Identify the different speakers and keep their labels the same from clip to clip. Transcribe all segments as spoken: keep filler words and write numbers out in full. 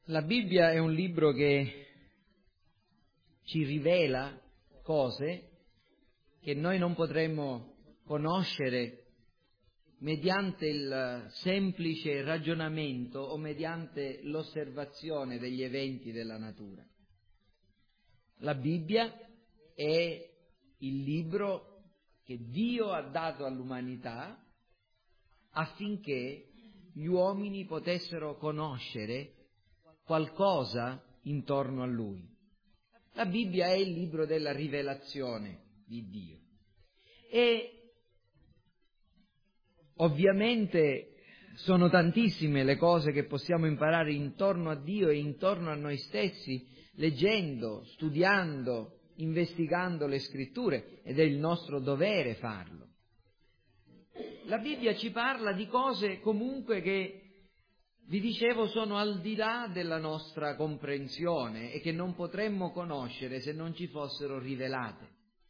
Speaker 1: La Bibbia è un libro che ci rivela cose che noi non potremmo conoscere mediante il semplice ragionamento o mediante l'osservazione degli eventi della natura. La Bibbia è il libro che Dio ha dato all'umanità affinché gli uomini potessero conoscere qualcosa intorno a Lui. La Bibbia è il libro della rivelazione di Dio. E ovviamente sono tantissime le cose che possiamo imparare intorno a Dio e intorno a noi stessi, leggendo, studiando, investigando le Scritture, ed è il nostro dovere farlo. La Bibbia ci parla di cose comunque che, vi dicevo, sono al di là della nostra comprensione e che non potremmo conoscere se non ci fossero rivelate.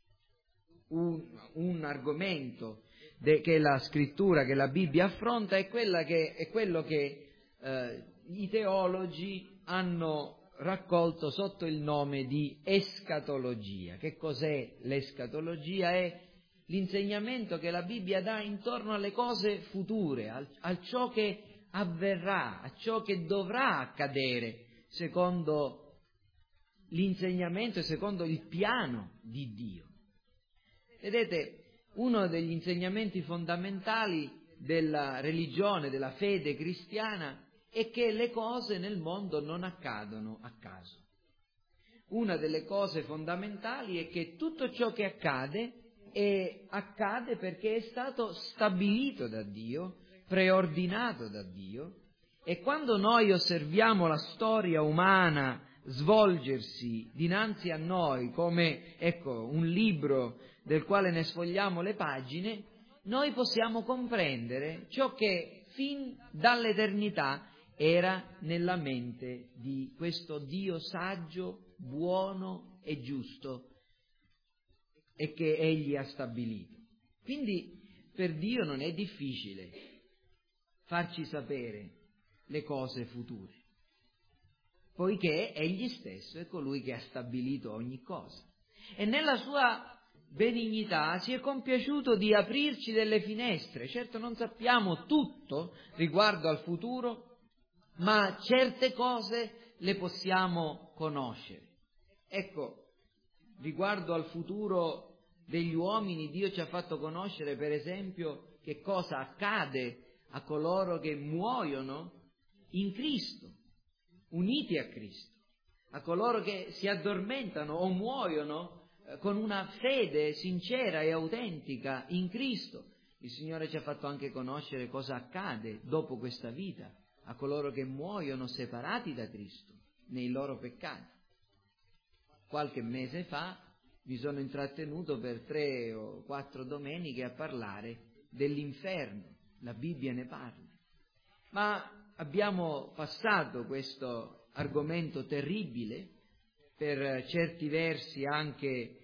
Speaker 1: Un, un argomento de, che la Scrittura, che la Bibbia affronta, è, quella che, è quello che eh, i teologi hanno raccolto sotto il nome di escatologia. Che cos'è l'escatologia? È l'insegnamento che la Bibbia dà intorno alle cose future, a, a ciò che avverrà, a ciò che dovrà accadere secondo l'insegnamento e secondo il piano di Dio. Vedete, uno degli insegnamenti fondamentali della religione, della fede cristiana, è che le cose nel mondo non accadono a caso. Una delle cose fondamentali è che tutto ciò che accade è, accade perché è stato stabilito da Dio, preordinato da Dio, e quando noi osserviamo la storia umana svolgersi dinanzi a noi come, ecco, un libro del quale ne sfogliamo le pagine, noi possiamo comprendere ciò che fin dall'eternità era nella mente di questo Dio saggio, buono e giusto, e che Egli ha stabilito. Quindi per Dio non è difficile farci sapere le cose future, poiché Egli stesso è colui che ha stabilito ogni cosa. E nella sua benignità si è compiaciuto di aprirci delle finestre. Certo non sappiamo tutto riguardo al futuro, ma certe cose le possiamo conoscere. Ecco, riguardo al futuro degli uomini, Dio ci ha fatto conoscere, per esempio, che cosa accade a coloro che muoiono in Cristo, uniti a Cristo, a coloro che si addormentano o muoiono eh, con una fede sincera e autentica in Cristo. Il Signore ci ha fatto anche conoscere cosa accade dopo questa vita a coloro che muoiono separati da Cristo nei loro peccati. Qualche mese fa mi sono intrattenuto per tre o quattro domeniche a parlare dell'inferno. La Bibbia ne parla. Ma abbiamo passato questo argomento terribile, per certi versi anche eh,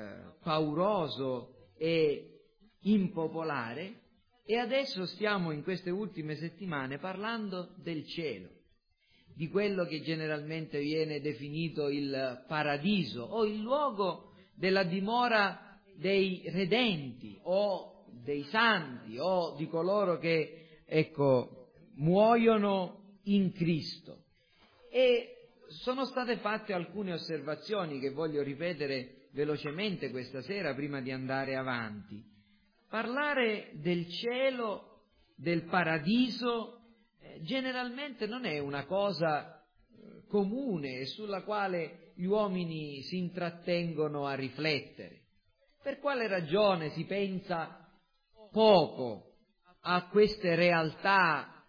Speaker 1: pauroso e impopolare, e adesso stiamo in queste ultime settimane parlando del cielo, di quello che generalmente viene definito il paradiso o il luogo della dimora dei redenti o dei santi o di coloro che, ecco, muoiono in Cristo. E sono state fatte alcune osservazioni che voglio ripetere velocemente questa sera prima di andare avanti. Parlare del cielo, del paradiso, eh, generalmente non è una cosa eh, comune e sulla quale gli uomini si intrattengono a riflettere. Per quale ragione si pensa poco a queste realtà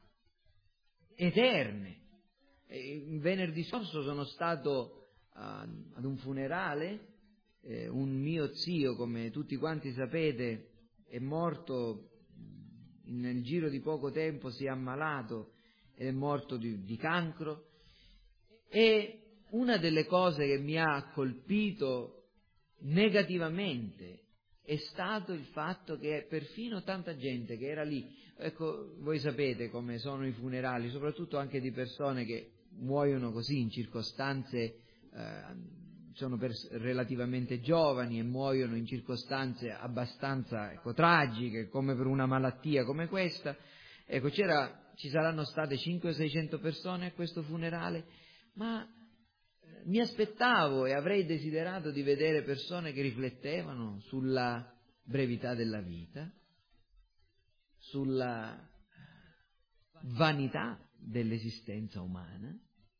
Speaker 1: eterne? E venerdì scorso sono stato a, ad un funerale, eh, un mio zio, come tutti quanti sapete, è morto nel giro di poco tempo, si è ammalato ed è morto di, di cancro, e una delle cose che mi ha colpito negativamente è stato il fatto che perfino tanta gente che era lì, ecco, voi sapete come sono i funerali, soprattutto anche di persone che muoiono così in circostanze, eh, sono pers- relativamente giovani e muoiono in circostanze abbastanza ecco, tragiche, come per una malattia come questa. Ecco, c'era, ci saranno state cinquecento o seicento persone a questo funerale, ma eh, mi aspettavo e avrei desiderato di vedere persone che riflettevano sulla brevità della vita, sulla vanità dell'esistenza umana.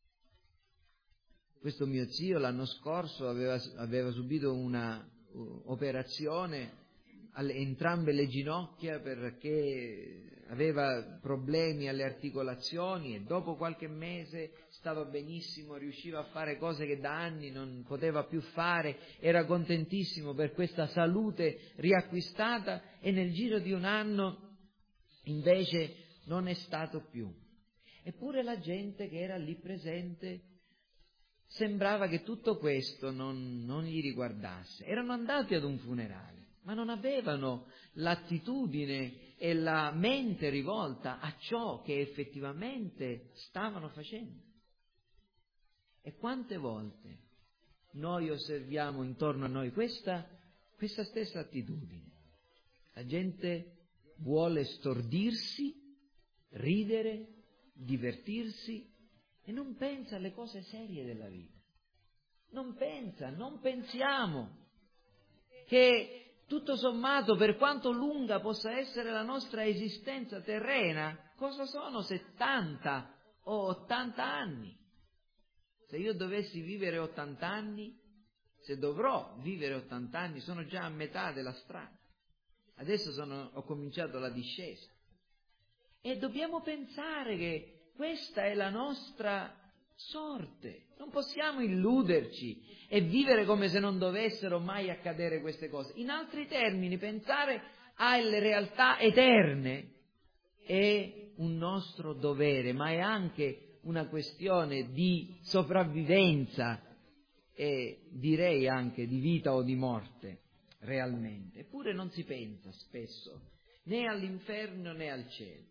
Speaker 1: Questo mio zio l'anno scorso aveva, aveva subito una uh, operazione alle entrambe le ginocchia perché aveva problemi alle articolazioni e dopo qualche mese stava benissimo, riusciva a fare cose che da anni non poteva più fare, era contentissimo per questa salute riacquistata e nel giro di un anno invece non è stato più. Eppure la gente che era lì presente sembrava che tutto questo non, non gli riguardasse. Erano andati ad un funerale, ma non avevano l'attitudine e la mente rivolta a ciò che effettivamente stavano facendo. E quante volte noi osserviamo intorno a noi questa, questa stessa attitudine? La gente vuole stordirsi, ridere, divertirsi e non pensa alle cose serie della vita. Non pensa, non pensiamo che tutto sommato, per quanto lunga possa essere la nostra esistenza terrena, cosa sono settanta o ottanta anni? Se io dovessi vivere ottanta anni, se dovrò vivere ottanta anni, sono già a metà della strada. Adesso sono, ho cominciato la discesa. E dobbiamo pensare che questa è la nostra sorte. Non possiamo illuderci e vivere come se non dovessero mai accadere queste cose. In altri termini, pensare alle realtà eterne è un nostro dovere, ma è anche una questione di sopravvivenza e direi anche di vita o di morte, realmente. Eppure non si pensa spesso né all'inferno né al cielo.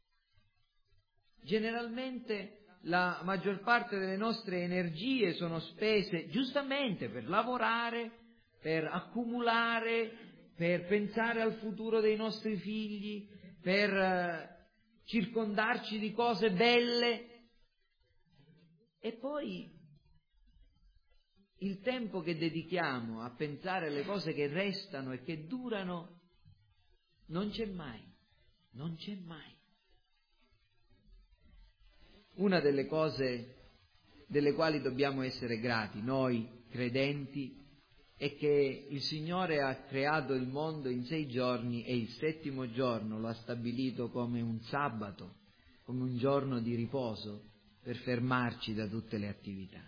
Speaker 1: Generalmente la maggior parte delle nostre energie sono spese giustamente per lavorare, per accumulare, per pensare al futuro dei nostri figli, per eh, circondarci di cose belle. E poi il tempo che dedichiamo a pensare alle cose che restano e che durano non c'è mai, non c'è mai. Una delle cose delle quali dobbiamo essere grati, noi credenti, è che il Signore ha creato il mondo in sei giorni e il settimo giorno lo ha stabilito come un sabato, come un giorno di riposo per fermarci da tutte le attività.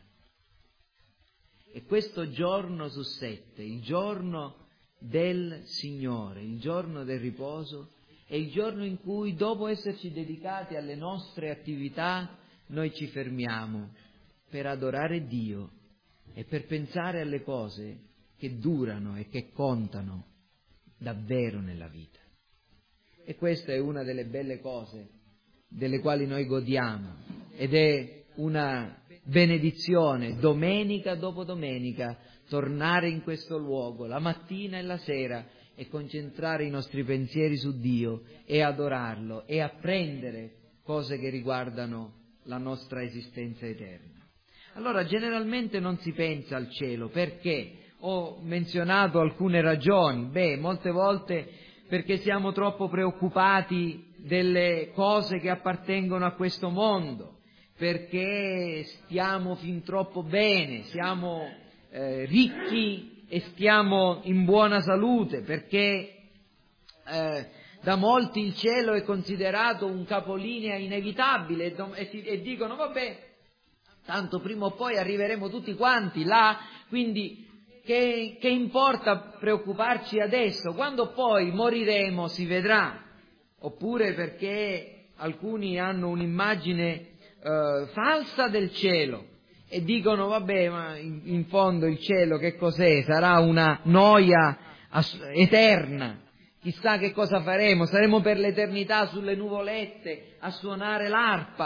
Speaker 1: E questo giorno su sette, il giorno del Signore, il giorno del riposo, è il giorno in cui, dopo esserci dedicati alle nostre attività, noi ci fermiamo per adorare Dio e per pensare alle cose che durano e che contano davvero nella vita. E questa è una delle belle cose delle quali noi godiamo ed è una benedizione domenica dopo domenica tornare in questo luogo la mattina e la sera e concentrare i nostri pensieri su Dio e adorarlo e apprendere cose che riguardano la nostra esistenza eterna. Allora generalmente non si pensa al cielo, perché? Ho menzionato alcune ragioni. Beh, molte volte perché siamo troppo preoccupati delle cose che appartengono a questo mondo, perché stiamo fin troppo bene, siamo eh, ricchi e stiamo in buona salute, perché eh, da molti il cielo è considerato un capolinea inevitabile e, e, e dicono vabbè, tanto prima o poi arriveremo tutti quanti là, quindi che, che importa preoccuparci adesso, quando poi moriremo si vedrà. Oppure perché alcuni hanno un'immagine eh, falsa del cielo e dicono vabbè, ma in, in fondo il cielo che cos'è? Sarà una noia ass- eterna. Chissà che cosa faremo, saremo per l'eternità sulle nuvolette a suonare l'arpa.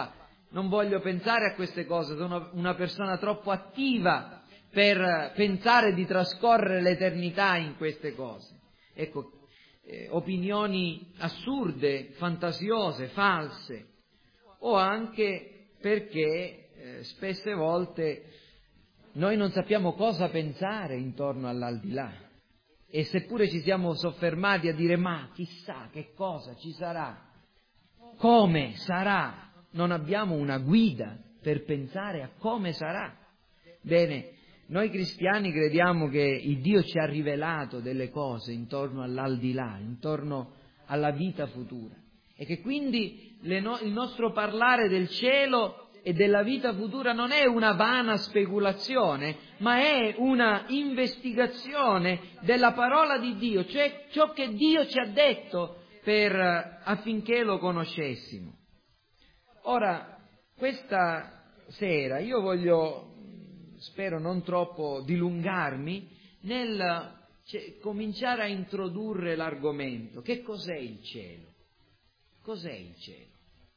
Speaker 1: non voglio pensare a queste cose, sono una persona troppo attiva per pensare di trascorrere l'eternità in queste cose. Ecco, eh, opinioni assurde, fantasiose, false, o anche perché eh, spesse volte noi non sappiamo cosa pensare intorno all'aldilà, e seppure ci siamo soffermati a dire ma chissà che cosa ci sarà, come sarà, non abbiamo una guida per pensare a come sarà. Bene, noi cristiani crediamo che il Dio ci ha rivelato delle cose intorno all'aldilà, intorno alla vita futura, e che quindi le no- il nostro parlare del cielo e della vita futura non è una vana speculazione, ma è una investigazione della parola di Dio, cioè ciò che Dio ci ha detto per, affinché lo conoscessimo. Ora, questa sera io voglio, spero non troppo dilungarmi, nel cioè, cominciare a introdurre l'argomento. Che cos'è il cielo? Cos'è il cielo?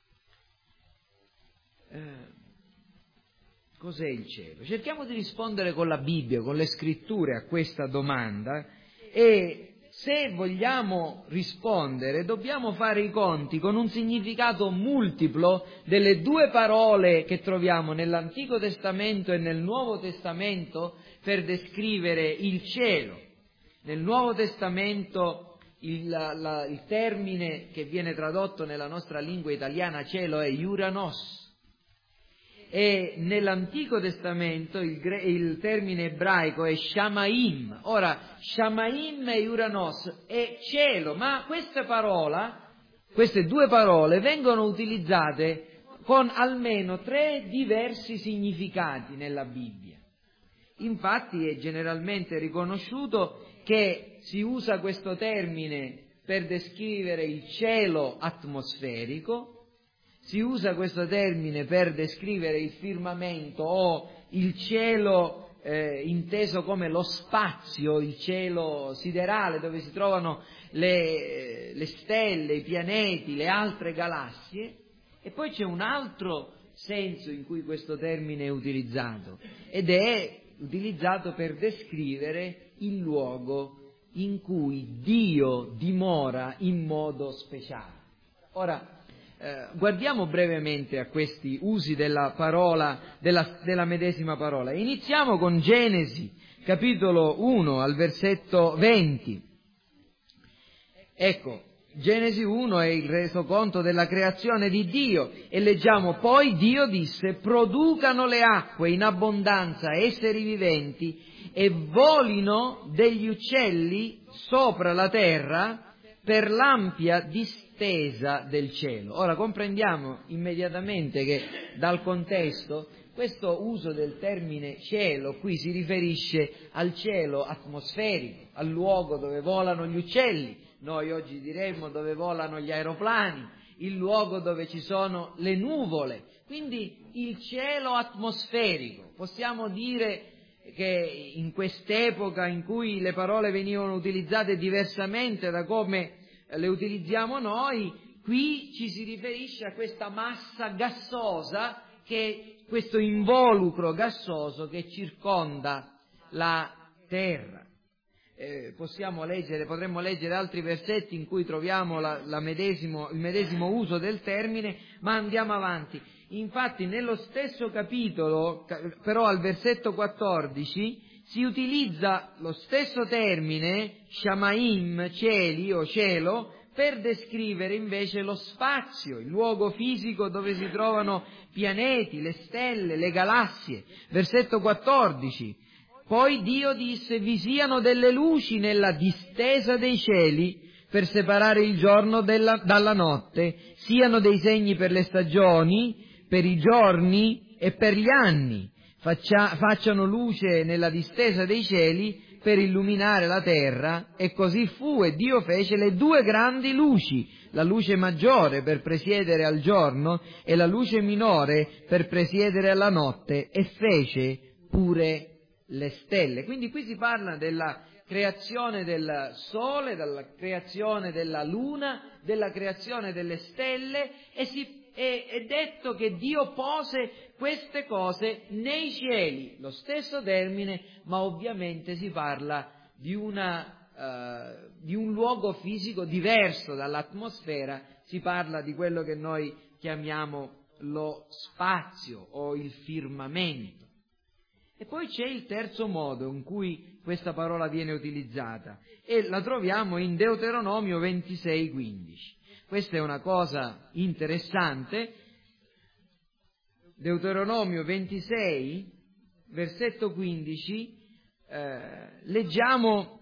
Speaker 1: Eh, cos'è il cielo? Cerchiamo di rispondere con la Bibbia, con le scritture a questa domanda, e se vogliamo rispondere dobbiamo fare i conti con un significato multiplo delle due parole che troviamo nell'Antico Testamento e nel Nuovo Testamento per descrivere il cielo. Nel Nuovo Testamento il, la, il termine che viene tradotto nella nostra lingua italiana cielo è Uranos, e nell'Antico Testamento il, il termine ebraico è Shamaim. Ora, Shamaim e Uranos è cielo, ma questa parola, queste due parole vengono utilizzate con almeno tre diversi significati nella Bibbia. Infatti è generalmente riconosciuto che si usa questo termine per descrivere il cielo atmosferico, si usa questo termine per descrivere il firmamento o il cielo eh, inteso come lo spazio, il cielo siderale dove si trovano le, le stelle, i pianeti, le altre galassie, e poi c'è un altro senso in cui questo termine è utilizzato, ed è utilizzato per descrivere il luogo in cui Dio dimora in modo speciale. Ora, Eh, guardiamo brevemente a questi usi della parola, della, della medesima parola. Iniziamo con Genesi, capitolo uno, al versetto venti. Ecco, Genesi uno è il resoconto della creazione di Dio, e leggiamo: poi Dio disse: producano le acque in abbondanza esseri viventi, e volino degli uccelli sopra la terra per l'ampia distanza del cielo. Ora comprendiamo immediatamente che dal contesto questo uso del termine cielo qui si riferisce al cielo atmosferico, al luogo dove volano gli uccelli, noi oggi diremmo dove volano gli aeroplani, il luogo dove ci sono le nuvole, quindi il cielo atmosferico. Possiamo dire che in quest'epoca in cui le parole venivano utilizzate diversamente da come le utilizziamo noi, qui ci si riferisce a questa massa gassosa, che questo involucro gassoso che circonda la terra. Eh, possiamo leggere, potremmo leggere altri versetti in cui troviamo la, la medesimo, il medesimo uso del termine, ma andiamo avanti. Infatti nello stesso capitolo, però al versetto quattordici, si utilizza lo stesso termine, Shamaim, cieli o cielo, per descrivere invece lo spazio, il luogo fisico dove si trovano pianeti, le stelle, le galassie. Versetto quattordici. Poi Dio disse: vi siano delle luci nella distesa dei cieli per separare il giorno della, dalla notte, siano dei segni per le stagioni, per i giorni e per gli anni. Faccia, facciano luce nella distesa dei cieli per illuminare la terra, e così fu, e Dio fece le due grandi luci, la luce maggiore per presiedere al giorno e la luce minore per presiedere alla notte, e fece pure le stelle. Quindi qui si parla della creazione del sole, della creazione della luna, della creazione delle stelle, e, si, è, è detto che Dio pose queste cose nei cieli, lo stesso termine, ma ovviamente si parla di, una, uh, di un luogo fisico diverso dall'atmosfera, si parla di quello che noi chiamiamo lo spazio o il firmamento. E poi c'è il terzo modo in cui questa parola viene utilizzata e la troviamo in Deuteronomio ventisei quindici. Questa è una cosa interessante. Deuteronomio ventisei, versetto quindici, eh, leggiamo: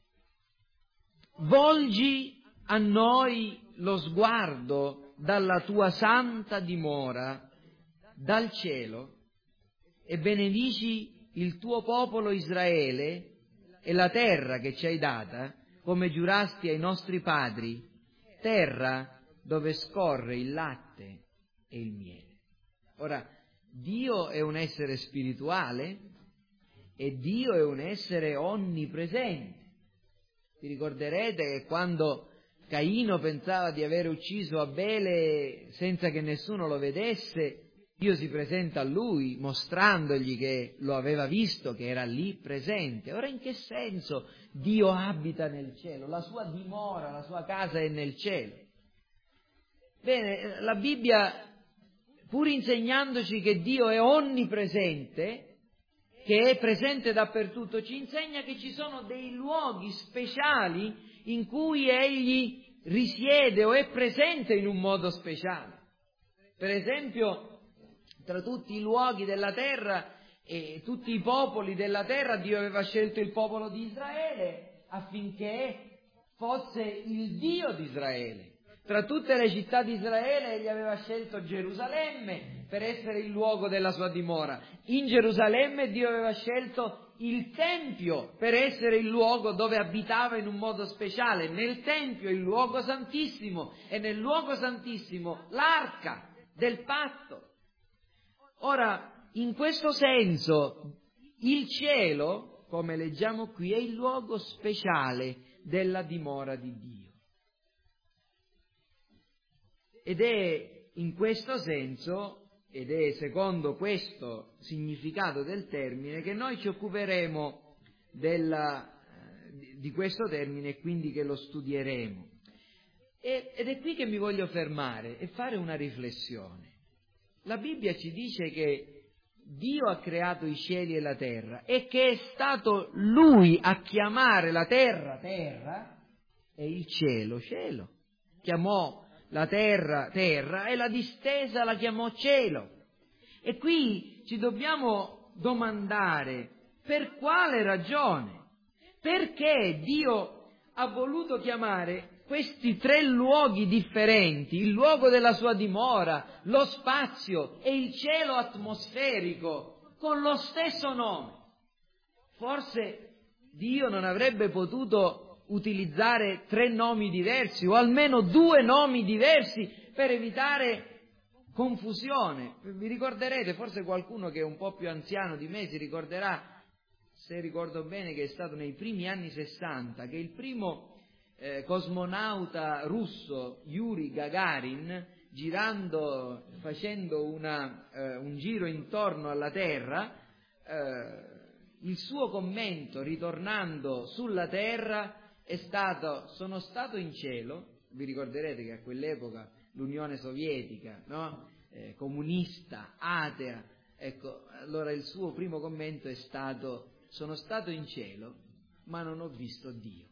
Speaker 1: volgi a noi lo sguardo dalla tua santa dimora, dal cielo, e benedici il tuo popolo Israele e la terra che ci hai data, come giurasti ai nostri padri, terra dove scorre il latte e il miele. Ora, Dio è un essere spirituale e Dio è un essere onnipresente. Vi ricorderete che quando Caino pensava di aver ucciso Abele senza che nessuno lo vedesse, Dio si presenta a lui mostrandogli che lo aveva visto, che era lì presente. Ora, in che senso Dio abita nel cielo? La sua dimora, la sua casa è nel cielo. Bene, la Bibbia, pur insegnandoci che Dio è onnipresente, che è presente dappertutto, ci insegna che ci sono dei luoghi speciali in cui Egli risiede o è presente in un modo speciale. Per esempio, tra tutti i luoghi della terra e tutti i popoli della terra, Dio aveva scelto il popolo di Israele affinché fosse il Dio di Israele. Tra tutte le città di Israele Egli aveva scelto Gerusalemme per essere il luogo della sua dimora. In Gerusalemme Dio aveva scelto il Tempio per essere il luogo dove abitava in un modo speciale. Nel Tempio il luogo santissimo e nel luogo santissimo l'arca del patto. Ora, in questo senso, il cielo, come leggiamo qui, è il luogo speciale della dimora di Dio. Ed è in questo senso, ed è secondo questo significato del termine, che noi ci occuperemo della, di questo termine e quindi che lo studieremo. E, ed è qui che mi voglio fermare e fare una riflessione. La Bibbia ci dice che Dio ha creato i cieli e la terra e che è stato Lui a chiamare la terra terra e il cielo cielo. Chiamò la terra terra e la distesa la chiamò cielo. E qui ci dobbiamo domandare per quale ragione, perché Dio ha voluto chiamare questi tre luoghi differenti, il luogo della sua dimora, lo spazio e il cielo atmosferico, con lo stesso nome. Forse Dio non avrebbe potuto utilizzare tre nomi diversi o almeno due nomi diversi per evitare confusione. Vi ricorderete, forse qualcuno che è un po' più anziano di me si ricorderà, se ricordo bene, che è stato nei primi anni sessanta, che il primo Eh, cosmonauta russo Yuri Gagarin, girando, facendo una, eh, un giro intorno alla Terra, eh, il suo commento ritornando sulla Terra è stato: sono stato in cielo. Vi ricorderete che a quell'epoca l'Unione Sovietica, no? eh, comunista, atea, ecco, allora il suo primo commento è stato: sono stato in cielo ma non ho visto Dio.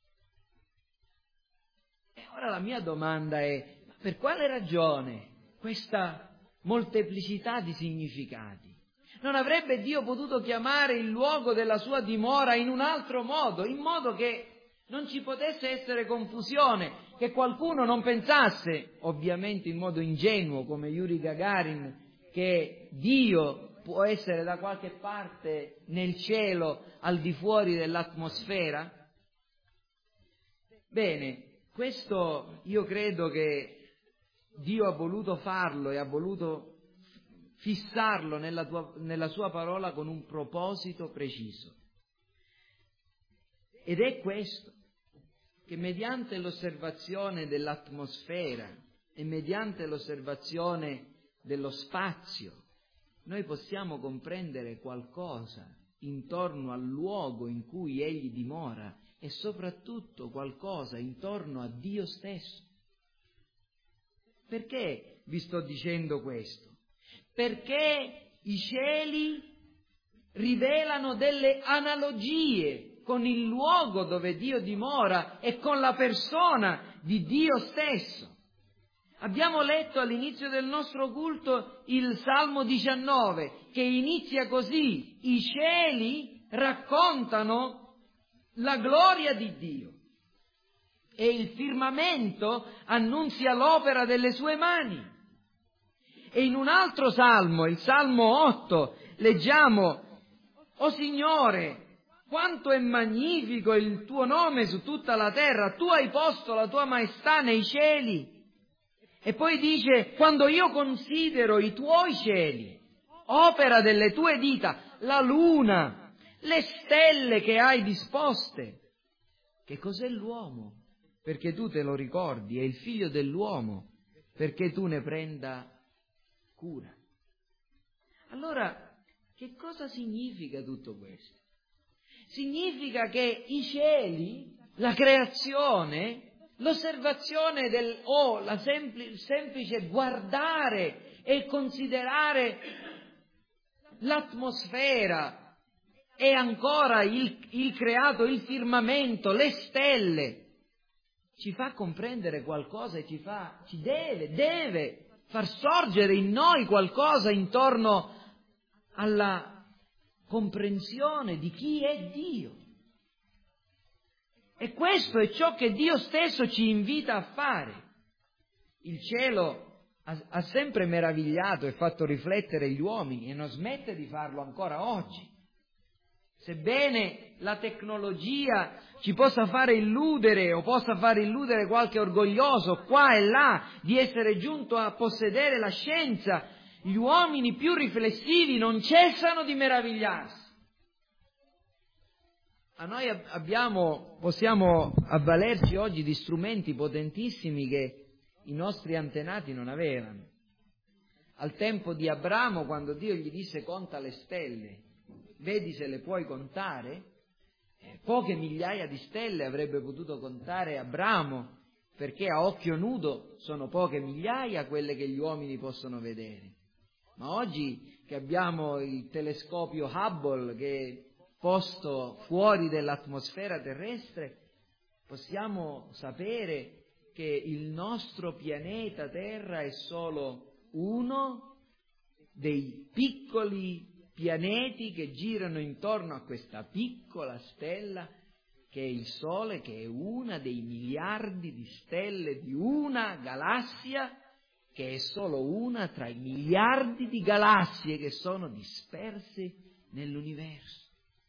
Speaker 1: E ora la mia domanda è: per quale ragione questa molteplicità di significati? Non avrebbe Dio potuto chiamare il luogo della sua dimora in un altro modo, in modo che non ci potesse essere confusione, che qualcuno non pensasse, ovviamente in modo ingenuo come Yuri Gagarin, che Dio può essere da qualche parte nel cielo al di fuori dell'atmosfera? Bene, questo io credo che Dio ha voluto farlo e ha voluto fissarlo nella, tua, nella sua parola con un proposito preciso. Ed è questo, che mediante l'osservazione dell'atmosfera e mediante l'osservazione dello spazio noi possiamo comprendere qualcosa intorno al luogo in cui Egli dimora e soprattutto qualcosa intorno a Dio stesso. Perché vi sto dicendo questo? Perché i cieli rivelano delle analogie con il luogo dove Dio dimora e con la persona di Dio stesso. Abbiamo letto all'inizio del nostro culto il Salmo diciannove, che inizia così: i cieli raccontano la gloria di Dio e il firmamento annunzia l'opera delle sue mani. E in un altro Salmo, il Salmo otto, leggiamo: o Signore, quanto è magnifico il tuo nome su tutta la terra, tu hai posto la tua maestà nei cieli. E poi dice: quando io considero i tuoi cieli, opera delle tue dita, la luna, le stelle che hai disposte. Che cos'è l'uomo? Perché tu te lo ricordi, è il figlio dell'uomo, perché tu ne prenda cura. Allora, che cosa significa tutto questo? Significa che i cieli, la creazione, l'osservazione del o oh, la sempli, il semplice guardare e considerare l'atmosfera e ancora il, il creato, il firmamento, le stelle, ci fa comprendere qualcosa e ci fa, ci deve, deve far sorgere in noi qualcosa intorno alla comprensione di chi è Dio. E questo è ciò che Dio stesso ci invita a fare. Il cielo ha, ha sempre meravigliato e fatto riflettere gli uomini e non smette di farlo ancora oggi. Sebbene la tecnologia ci possa fare illudere o possa fare illudere qualche orgoglioso qua e là di essere giunto a possedere la scienza, gli uomini più riflessivi non cessano di meravigliarsi. A noi abbiamo, possiamo avvalerci oggi di strumenti potentissimi che i nostri antenati non avevano. Al tempo di Abramo, quando Dio gli disse conta le stelle, vedi se le puoi contare, eh, poche migliaia di stelle avrebbe potuto contare Abramo, perché a occhio nudo sono poche migliaia quelle che gli uomini possono vedere. Ma oggi che abbiamo il telescopio Hubble che posto fuori dell'atmosfera terrestre, possiamo sapere che il nostro pianeta Terra è solo uno dei piccoli pianeti che girano intorno a questa piccola stella che è il Sole, che è una dei miliardi di stelle di una galassia, che è solo una tra i miliardi di galassie che sono disperse nell'universo.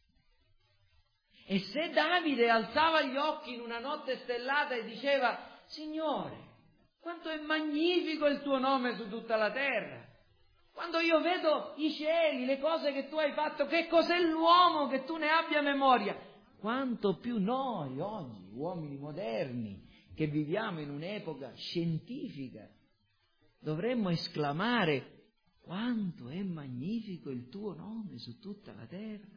Speaker 1: E se Davide alzava gli occhi in una notte stellata e diceva: Signore, quanto è magnifico il tuo nome su tutta la terra, quando io vedo i cieli, le cose che tu hai fatto, che cos'è l'uomo che tu ne abbia memoria, quanto più noi oggi, uomini moderni, che viviamo in un'epoca scientifica, dovremmo esclamare: quanto è magnifico il tuo nome su tutta la terra.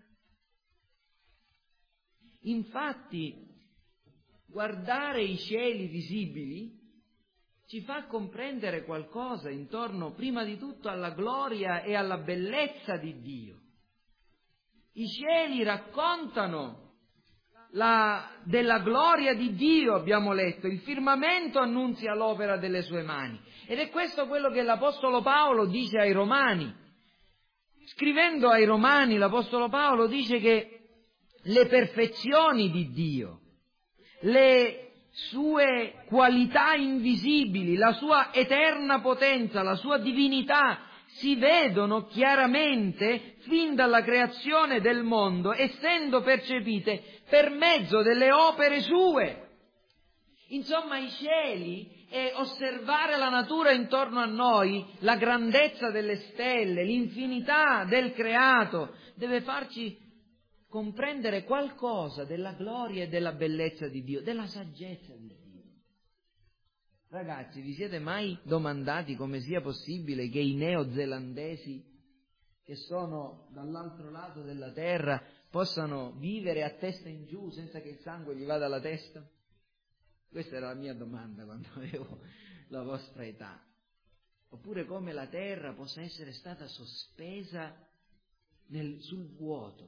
Speaker 1: Infatti, guardare i cieli visibili ci fa comprendere qualcosa intorno, prima di tutto, alla gloria e alla bellezza di Dio. I cieli raccontano la, della gloria di Dio, abbiamo letto, il firmamento annunzia l'opera delle sue mani. Ed è questo quello che l'Apostolo Paolo dice ai Romani. Scrivendo ai Romani, l'Apostolo Paolo dice che le perfezioni di Dio, le sue qualità invisibili, la sua eterna potenza, la sua divinità si vedono chiaramente fin dalla creazione del mondo, essendo percepite per mezzo delle opere sue. Insomma, i cieli e osservare la natura intorno a noi, la grandezza delle stelle, l'infinità del creato, deve farci comprendere qualcosa della gloria e della bellezza di Dio, della saggezza di Dio. Ragazzi, vi siete mai domandati come sia possibile che i neozelandesi, che sono dall'altro lato della terra, possano vivere a testa in giù senza che il sangue gli vada alla testa? Questa era la mia domanda quando avevo la vostra età. Oppure come la terra possa essere stata sospesa nel, sul vuoto.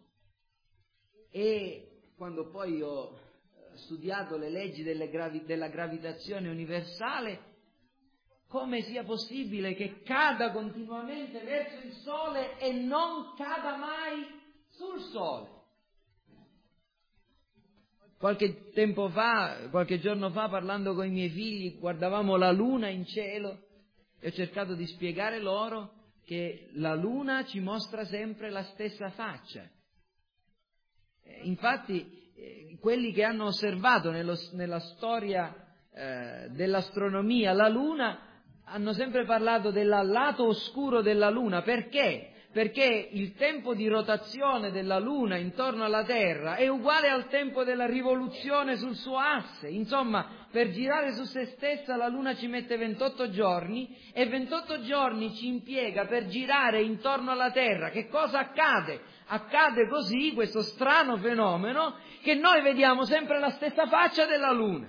Speaker 1: E quando poi ho studiato le leggi delle gravi, della gravitazione universale, come sia possibile che cada continuamente verso il Sole e non cada mai sul Sole. Qualche tempo fa, qualche giorno fa, parlando con i miei figli, guardavamo la luna in cielo e ho cercato di spiegare loro che la luna ci mostra sempre la stessa faccia. Infatti, eh, quelli che hanno osservato nello, nella storia eh, dell'astronomia la luna hanno sempre parlato del lato oscuro della luna. Perché? Perché il tempo di rotazione della luna intorno alla Terra è uguale al tempo della rivoluzione sul suo asse. Insomma, per girare su se stessa la luna ci mette ventotto giorni e ventotto giorni ci impiega per girare intorno alla Terra. Che cosa accade? Accade così, questo strano fenomeno, che noi vediamo sempre la stessa faccia della luna.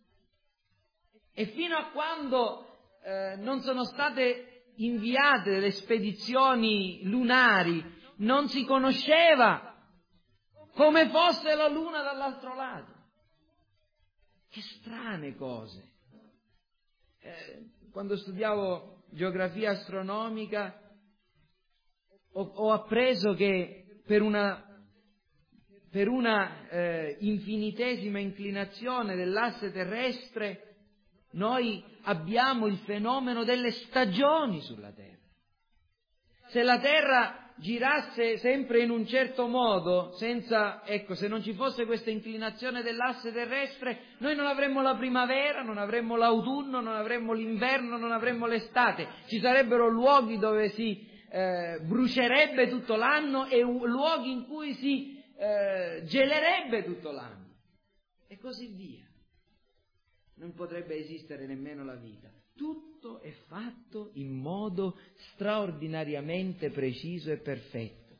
Speaker 1: E fino a quando eh, non sono state inviate delle spedizioni lunari, non si conosceva come fosse la luna dall'altro lato. Che strane cose. Eh, quando studiavo geografia astronomica ho, ho appreso che per una, per una eh, infinitesima inclinazione dell'asse terrestre noi abbiamo il fenomeno delle stagioni sulla Terra. Se la Terra girasse sempre in un certo modo, senza, ecco, se non ci fosse questa inclinazione dell'asse terrestre, noi non avremmo la primavera, non avremmo l'autunno, non avremmo l'inverno, non avremmo l'estate. Ci sarebbero luoghi dove si eh, brucerebbe tutto l'anno e luoghi in cui si eh, gelerebbe tutto l'anno. E così via. Non potrebbe esistere nemmeno la vita. Tutto è fatto in modo straordinariamente preciso e perfetto.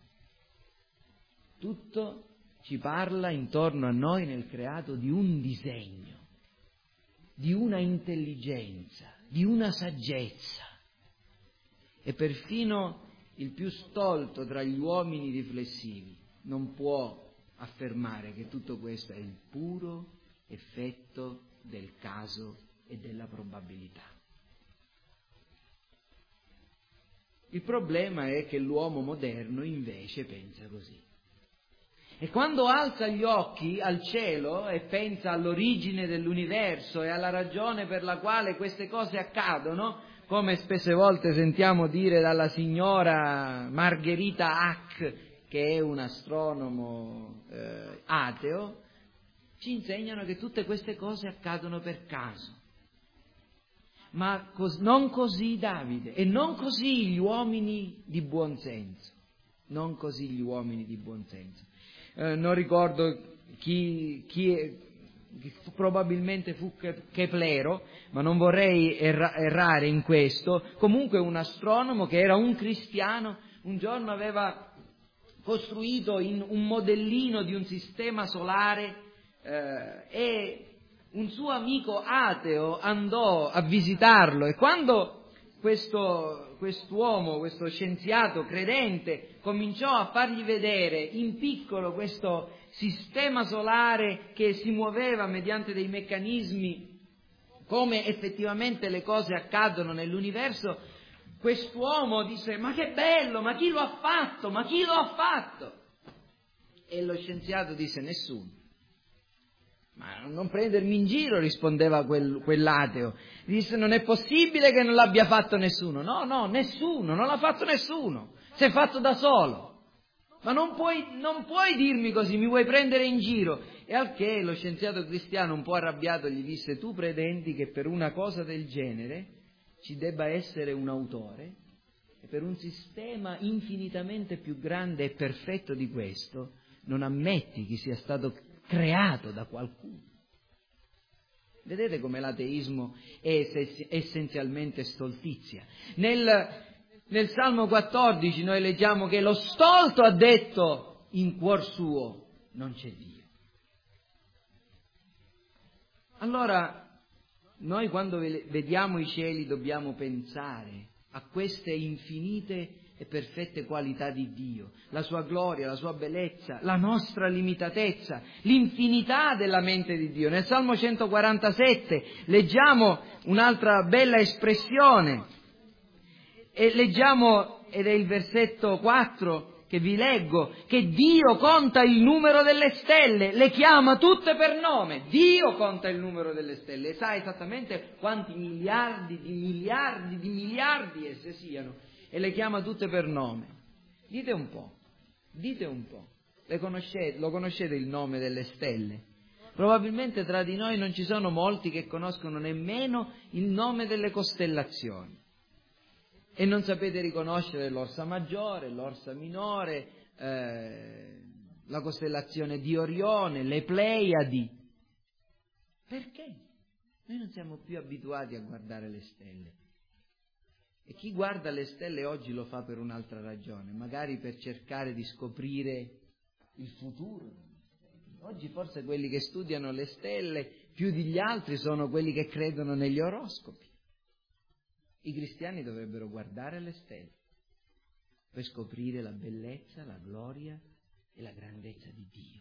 Speaker 1: Tutto ci parla intorno a noi nel creato di un disegno, di una intelligenza, di una saggezza. E perfino il più stolto tra gli uomini riflessivi non può affermare che tutto questo è il puro effetto del caso e della probabilità. Il problema è che l'uomo moderno invece pensa così. E quando alza gli occhi al cielo e pensa all'origine dell'universo e alla ragione per la quale queste cose accadono, come spesse volte sentiamo dire dalla signora Margherita Hack, che è un astronomo eh, ateo, ci insegnano che tutte queste cose accadono per caso. Ma cos- non così Davide, e non così gli uomini di buon senso. Non così gli uomini di buon senso. Eh, non ricordo chi, chi, è, chi probabilmente fu Keplero, ma non vorrei erra- errare in questo. Comunque un astronomo che era un cristiano, un giorno aveva costruito in un modellino di un sistema solare Eh, e un suo amico ateo andò a visitarlo e quando questo quest'uomo, questo scienziato credente cominciò a fargli vedere in piccolo questo sistema solare che si muoveva mediante dei meccanismi, come effettivamente le cose accadono nell'universo, quest'uomo disse: ma che bello, ma chi lo ha fatto, ma chi lo ha fatto? E lo scienziato disse: nessuno. Ma non prendermi in giro, rispondeva quel, quell'ateo. Disse: non è possibile che non l'abbia fatto nessuno. No, no, nessuno, non l'ha fatto nessuno. Si è fatto da solo. Ma non puoi, non puoi dirmi così, mi vuoi prendere in giro. E al che lo scienziato cristiano, un po' arrabbiato, gli disse: tu pretendi che per una cosa del genere ci debba essere un autore? E per un sistema infinitamente più grande e perfetto di questo, non ammetti che sia stato creato da qualcuno. Vedete come l'ateismo è essenzialmente stoltizia. Nel, nel Salmo quattordici noi leggiamo che lo stolto ha detto in cuor suo non c'è Dio. Allora, noi quando vediamo i cieli dobbiamo pensare a queste infinite e perfette qualità di Dio, la sua gloria, la sua bellezza, la nostra limitatezza, l'infinità della mente di Dio. Nel Salmo centoquarantasette leggiamo un'altra bella espressione, e leggiamo, ed è il versetto quattro che vi leggo, che Dio conta il numero delle stelle, le chiama tutte per nome. Dio conta il numero delle stelle e sa esattamente quanti miliardi di miliardi di miliardi esse siano, e le chiama tutte per nome. Dite un po', dite un po', le conoscete, lo conoscete il nome delle stelle? Probabilmente tra di noi non ci sono molti che conoscono nemmeno il nome delle costellazioni. E non sapete riconoscere l'Orsa Maggiore, l'Orsa Minore, eh, la costellazione di Orione, le Pleiadi. Perché? Noi non siamo più abituati a guardare le stelle. E chi guarda le stelle oggi lo fa per un'altra ragione, magari per cercare di scoprire il futuro. Oggi forse quelli che studiano le stelle più degli altri sono quelli che credono negli oroscopi. I cristiani dovrebbero guardare le stelle per scoprire la bellezza, la gloria e la grandezza di Dio.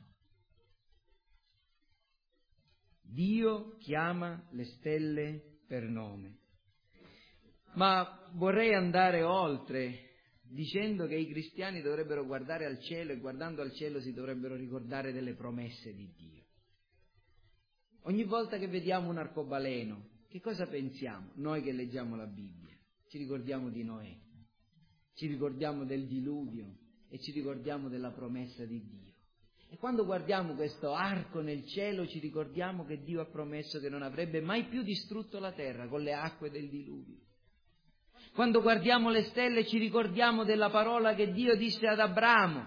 Speaker 1: Dio chiama le stelle per nome. Ma vorrei andare oltre, dicendo che i cristiani dovrebbero guardare al cielo, e guardando al cielo si dovrebbero ricordare delle promesse di Dio. Ogni volta che vediamo un arcobaleno, che cosa pensiamo? Noi che leggiamo la Bibbia, ci ricordiamo di Noè, ci ricordiamo del diluvio e ci ricordiamo della promessa di Dio. E quando guardiamo questo arco nel cielo ci ricordiamo che Dio ha promesso che non avrebbe mai più distrutto la terra con le acque del diluvio. Quando guardiamo le stelle ci ricordiamo della parola che Dio disse ad Abramo: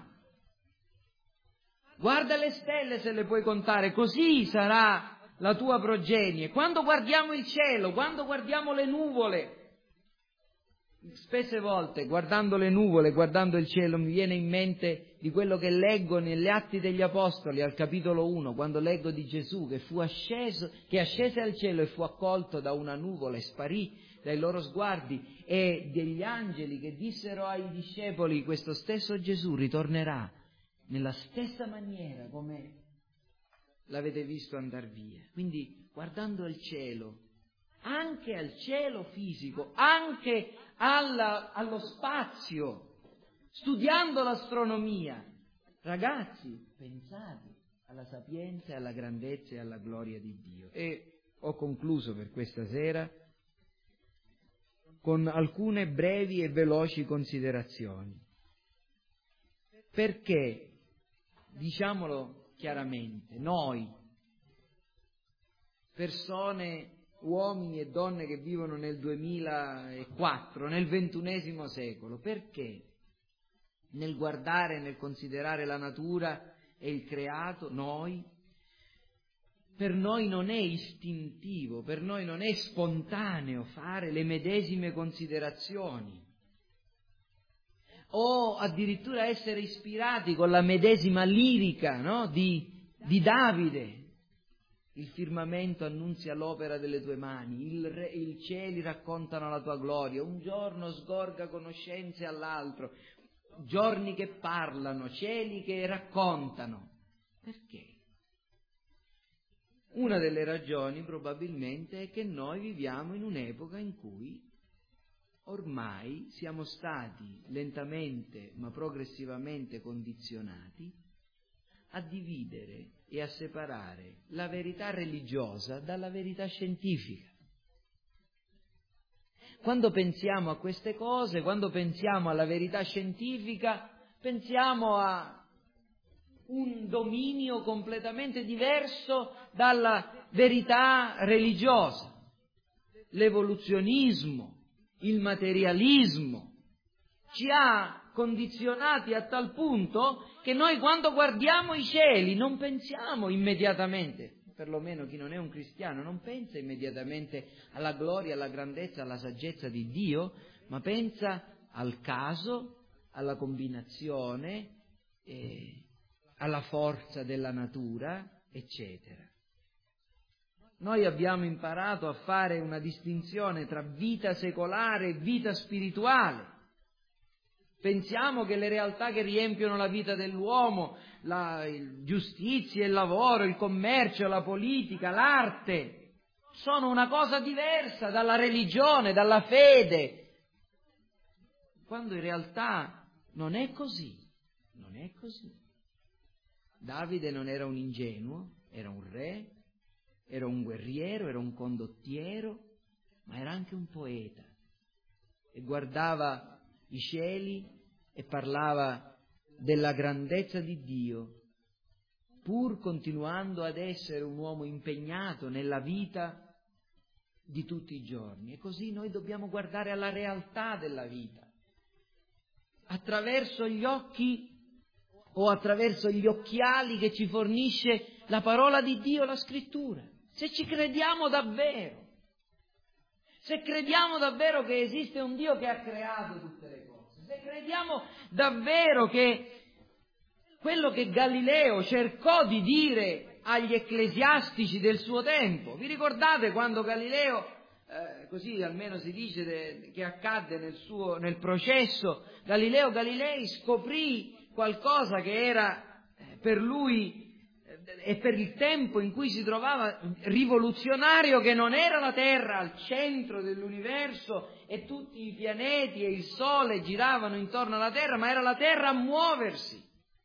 Speaker 1: guarda le stelle se le puoi contare, così sarà la tua progenie. Quando guardiamo il cielo, quando guardiamo le nuvole, spesse volte guardando le nuvole, guardando il cielo, mi viene in mente di quello che leggo negli Atti degli Apostoli al capitolo uno, quando leggo di Gesù che fu asceso, che ascese al cielo e fu accolto da una nuvola e sparì dai loro sguardi, e degli angeli che dissero ai discepoli: questo stesso Gesù ritornerà nella stessa maniera come l'avete visto andar via. Quindi guardando al cielo, anche al cielo fisico, anche alla, allo spazio, studiando l'astronomia, ragazzi, pensate alla sapienza, alla grandezza e alla gloria di Dio. E ho concluso per questa sera con alcune brevi e veloci considerazioni. Perché, diciamolo chiaramente, noi, persone, uomini e donne che vivono nel duemilaquattro, nel ventunesimo secolo, perché nel guardare e nel considerare la natura e il creato, noi, per noi non è istintivo, per noi non è spontaneo fare le medesime considerazioni, o addirittura essere ispirati con la medesima lirica, no? di, di Davide. Il firmamento annunzia l'opera delle tue mani, il re, i cieli raccontano la tua gloria, un giorno sgorga conoscenze all'altro, giorni che parlano, cieli che raccontano. Perché? Una delle ragioni probabilmente è che noi viviamo in un'epoca in cui ormai siamo stati lentamente ma progressivamente condizionati a dividere e a separare la verità religiosa dalla verità scientifica. Quando pensiamo a queste cose, quando pensiamo alla verità scientifica, pensiamo a un dominio completamente diverso dalla verità religiosa. L'evoluzionismo, il materialismo ci ha condizionati a tal punto che noi quando guardiamo i cieli non pensiamo immediatamente, perlomeno chi non è un cristiano, non pensa immediatamente alla gloria, alla grandezza, alla saggezza di Dio, ma pensa al caso, alla combinazione, eh, alla forza della natura, eccetera. Noi abbiamo imparato a fare una distinzione tra vita secolare e vita spirituale. Pensiamo che le realtà che riempiono la vita dell'uomo, la il giustizia, il lavoro, il commercio, la politica, l'arte, sono una cosa diversa dalla religione, dalla fede, quando in realtà non è così, non è così. Davide non era un ingenuo, era un re, era un guerriero, era un condottiero, ma era anche un poeta e guardava i cieli e parlava della grandezza di Dio, pur continuando ad essere un uomo impegnato nella vita di tutti i giorni. E così noi dobbiamo guardare alla realtà della vita, attraverso gli occhi o attraverso gli occhiali che ci fornisce la parola di Dio, la Scrittura. Se ci crediamo davvero, se crediamo davvero che esiste un Dio che ha creato tutte le cose, se crediamo davvero che quello che Galileo cercò di dire agli ecclesiastici del suo tempo, vi ricordate quando Galileo, eh, così almeno si dice de, che accadde nel suo nel processo, Galileo Galilei scoprì qualcosa che era eh, per lui e per il tempo in cui si trovava rivoluzionario, che non era la Terra al centro dell'universo e tutti i pianeti e il Sole giravano intorno alla Terra, ma era la Terra a muoversi.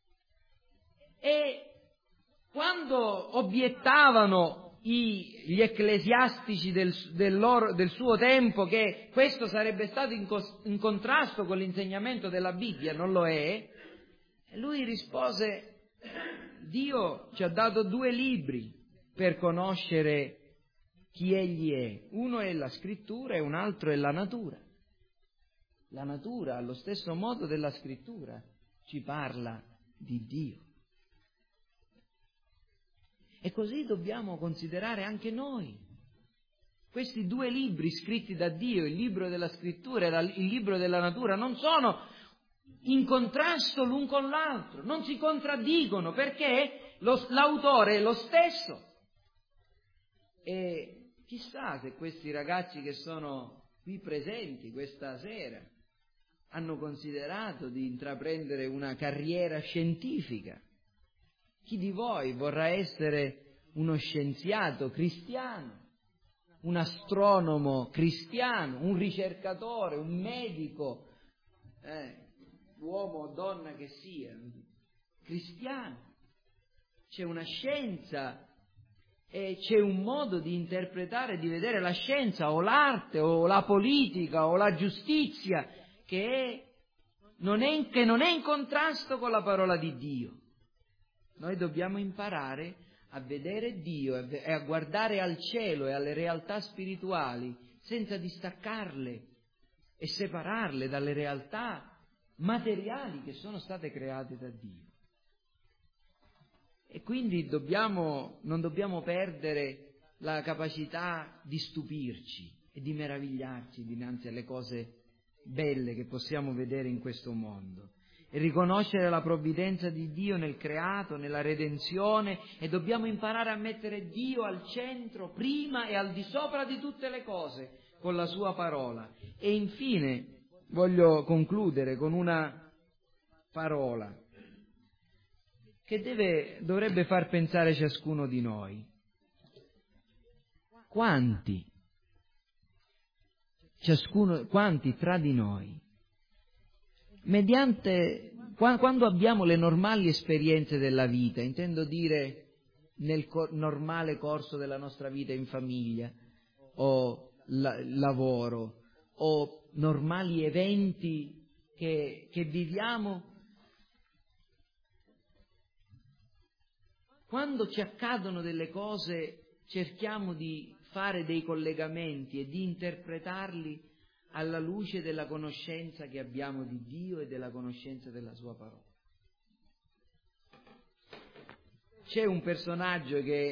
Speaker 1: E quando obiettavano i, gli ecclesiastici del, del, loro, del suo tempo che questo sarebbe stato in, cos, in contrasto con l'insegnamento della Bibbia, non lo è, lui rispose: Dio ci ha dato due libri per conoscere chi Egli è. Uno è la Scrittura e un altro è la natura. La natura, allo stesso modo della Scrittura, ci parla di Dio. E così dobbiamo considerare anche noi. Questi due libri scritti da Dio, il libro della Scrittura e il libro della natura, non sono in contrasto l'un con l'altro, non si contraddicono, perché lo, l'autore è lo stesso. E chissà se questi ragazzi che sono qui presenti questa sera hanno considerato di intraprendere una carriera scientifica. Chi di voi vorrà essere uno scienziato cristiano, un astronomo cristiano, un ricercatore, un medico, eh, uomo o donna che sia, cristiano? C'è una scienza e c'è un modo di interpretare, di vedere la scienza o l'arte o la politica o la giustizia che, è, non, è, che non è in contrasto con la parola di Dio. Noi dobbiamo imparare a vedere Dio e a guardare al cielo e alle realtà spirituali senza distaccarle e separarle dalle realtà materiali che sono state create da Dio. E quindi dobbiamo, non dobbiamo perdere la capacità di stupirci e di meravigliarci dinanzi alle cose belle che possiamo vedere in questo mondo e riconoscere la provvidenza di Dio nel creato, nella redenzione, e dobbiamo imparare a mettere Dio al centro prima e al di sopra di tutte le cose con la sua parola. E infine voglio concludere con una parola che deve, dovrebbe far pensare ciascuno di noi. Quanti, ciascuno, quanti tra di noi, mediante, quando abbiamo le normali esperienze della vita, intendo dire nel cor- normale corso della nostra vita in famiglia o la- lavoro o normali eventi che, che viviamo, quando ci accadono delle cose cerchiamo di fare dei collegamenti e di interpretarli alla luce della conoscenza che abbiamo di Dio e della conoscenza della Sua parola. C'è un personaggio che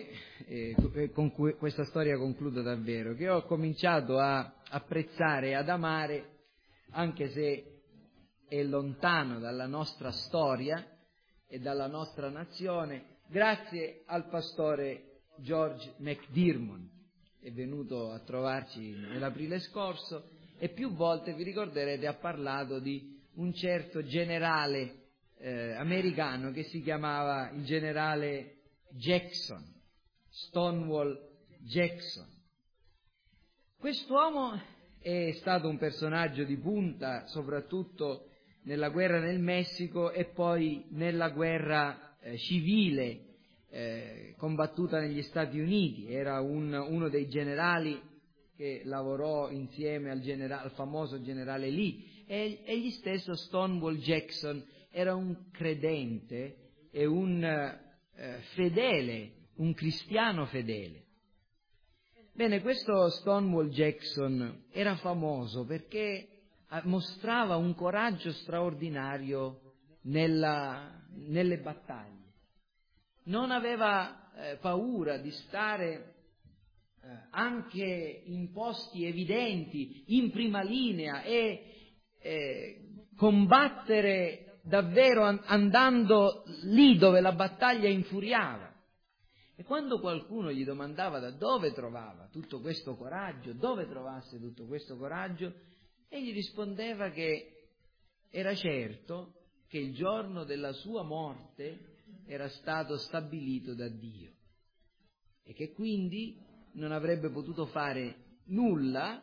Speaker 1: e con cui questa storia concludo davvero, che ho cominciato a apprezzare e ad amare, anche se è lontano dalla nostra storia e dalla nostra nazione, grazie al pastore George McDermott. È venuto a trovarci nell'aprile scorso e più volte, vi ricorderete, ha parlato di un certo generale eh, americano che si chiamava il generale Jackson, Stonewall Jackson. Quest'uomo è stato un personaggio di punta, soprattutto nella guerra nel Messico e poi nella guerra eh, civile eh, combattuta negli Stati Uniti. Era un, uno dei generali che lavorò insieme al, genera- al famoso generale Lee, e egli stesso, Stonewall Jackson, era un credente e un eh, fedele, un cristiano fedele. Bene, questo Stonewall Jackson era famoso perché mostrava un coraggio straordinario nella, nelle battaglie. Non aveva eh, paura di stare eh, anche in posti evidenti, in prima linea, e eh, combattere davvero an- andando lì dove la battaglia infuriava. E quando qualcuno gli domandava da dove trovava tutto questo coraggio, dove trovasse tutto questo coraggio, egli rispondeva che era certo che il giorno della sua morte era stato stabilito da Dio e che quindi non avrebbe potuto fare nulla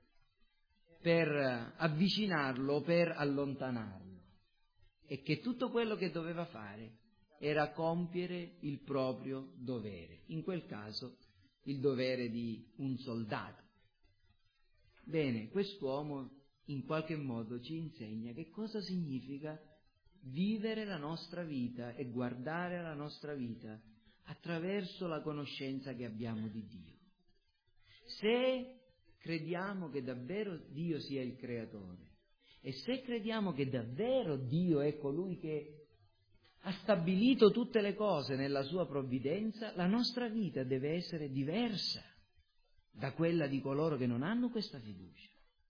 Speaker 1: per avvicinarlo o per allontanarlo, e che tutto quello che doveva fare era compiere il proprio dovere, in quel caso il dovere di un soldato. Bene, quest'uomo in qualche modo ci insegna che cosa significa vivere la nostra vita e guardare alla nostra vita attraverso la conoscenza che abbiamo di Dio. Se crediamo che davvero Dio sia il creatore e se crediamo che davvero Dio è colui che ha stabilito tutte le cose nella sua provvidenza, la nostra vita deve essere diversa da quella di coloro che non hanno questa fiducia.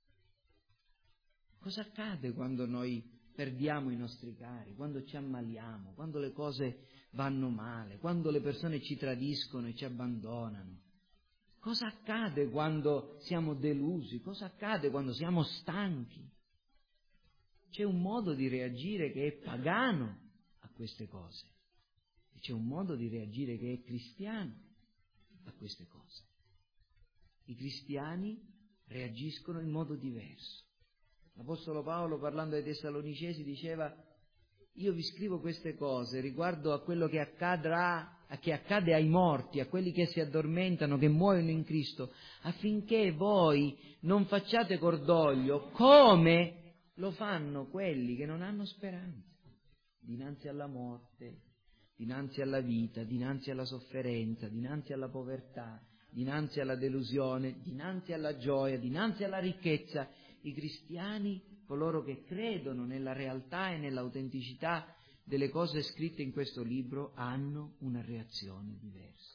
Speaker 1: Cosa accade quando noi perdiamo i nostri cari, quando ci ammaliamo, quando le cose vanno male, quando le persone ci tradiscono e ci abbandonano? Cosa accade quando siamo delusi? Cosa accade quando siamo stanchi? C'è un modo di reagire che è pagano a queste cose e c'è un modo di reagire che è cristiano a queste cose. I cristiani reagiscono in modo diverso. L'Apostolo Paolo, parlando ai Tessalonicesi, diceva: io vi scrivo queste cose riguardo a quello che accadrà, a che accade ai morti, a quelli che si addormentano, che muoiono in Cristo, affinché voi non facciate cordoglio come lo fanno quelli che non hanno speranza, dinanzi alla morte, dinanzi alla vita, dinanzi alla sofferenza, dinanzi alla povertà, dinanzi alla delusione, dinanzi alla gioia, dinanzi alla ricchezza. I cristiani, coloro che credono nella realtà e nell'autenticità delle cose scritte in questo libro, hanno una reazione diversa.